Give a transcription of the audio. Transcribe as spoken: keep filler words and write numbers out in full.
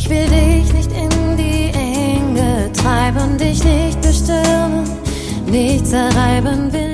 will dich nicht in die Enge treiben, dich nicht bestürmen, nicht zerreiben will.